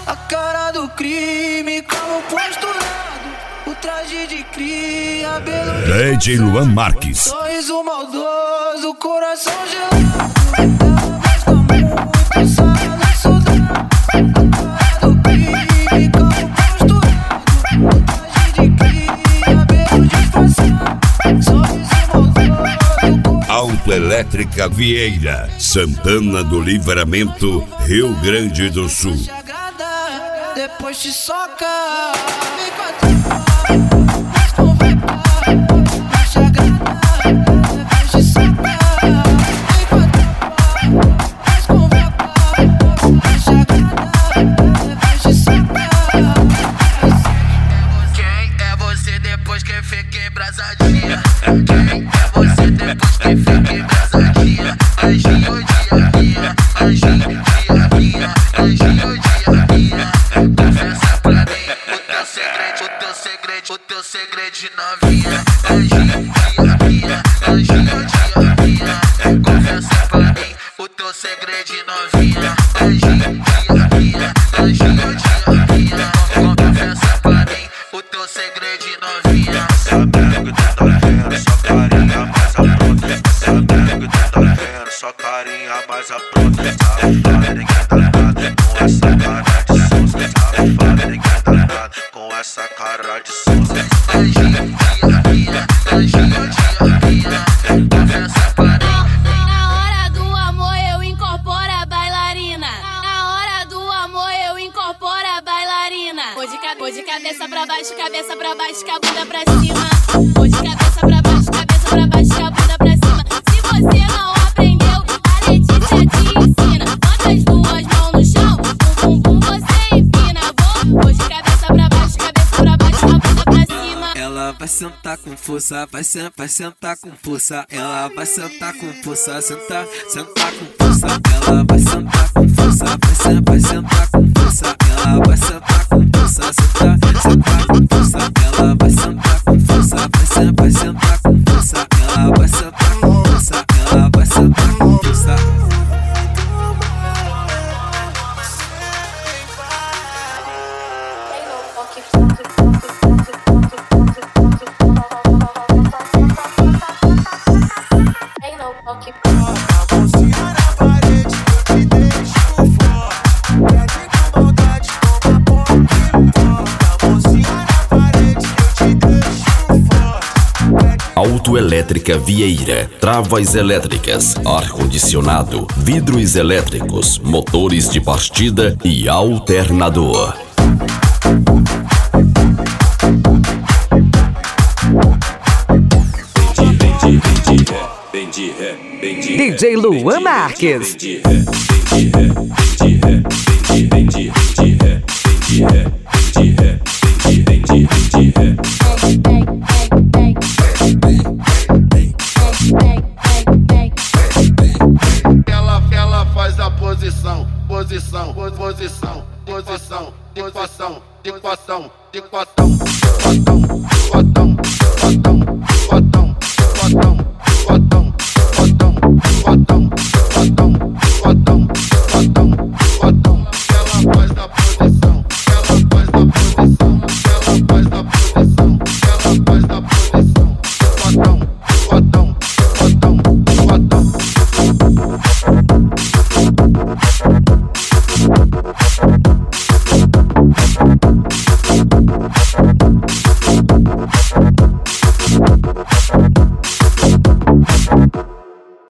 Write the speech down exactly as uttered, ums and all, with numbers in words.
A cara do crime, como posturado, o traje de cria, cabelo D J Luan Marques. Sorriso maldoso, coração gelado. Ela gosta muito, sabe estudar. A cara do crime, como posturado, o traje de cria, cabelo disfarçado. Sorriso maldoso. Autoelétrica Vieira, Santana do Livramento, Rio Grande do Sul. Depois te soca, vem com a tropa, mas convocar, não te agrada. Depois te soca, vem com a tropa, mas convocar, não te agrada. Depois te soca. Quem é você depois que fica embrasadinha? Quem é você depois que fica embrasadinha? Anjinho dia minha, anjinho dia minha, anjinho dia minha. Confessa pra mim o teu segredo, o teu segredo, o teu segredo de novinha. Anjinho dia minha, anjinho dia minha. Confessa pra mim o teu segredo de novinha. Anjinho dia minha, anjinho dia minha. Confessa pra mim o teu segredo de novinha. Sabendo que tu tá vendo sua carinha mais apronta. Sabendo que tu tá vendo sua carinha mais apronta. Safada, ninguém tá ligado com essa cara de sonsa. Safada, ninguém tá ligado com essa cara de sonsa. Anjinho dia minha, anjinho dia minha. Confessa pra mim. Na hora do amor eu incorporo a bailarina. Na hora do amor eu incorporo a bailarina. Vou de, ca- vou de cabeça pra baixo, cabeça pra baixo, com a bunda pra cima. Vou de cabeça pra baixo, cabeça pra baixo, com a bunda pra cima. Se você não aprendeu, a Letícia te ensina. Bota as duas mãos no chão, no bumbum você empina. Vou, vou de cabeça pra baixo, cabeça pra baixo, com a bunda pra cima. Ela vai sentar com força, vai, sen vai sentar com força. Ela vai sentar com força, sentar, sentar com força. Ela vai sentar com força, vai, sen vai sentar com força. Ela vai sentar com força, sentar, sentar com força. Ela vai sentar com força, vai, sen vai sentar com força. Ela vai sentar com força, ela vai sentar com força. Autoelétrica Vieira, travas elétricas, ar-condicionado, vidros elétricos, motores de partida e alternador. D J Luan Marques. Ela, ela faz a posição, posição, posição, posição, de equação, de equação, de equação, de equação, de equação.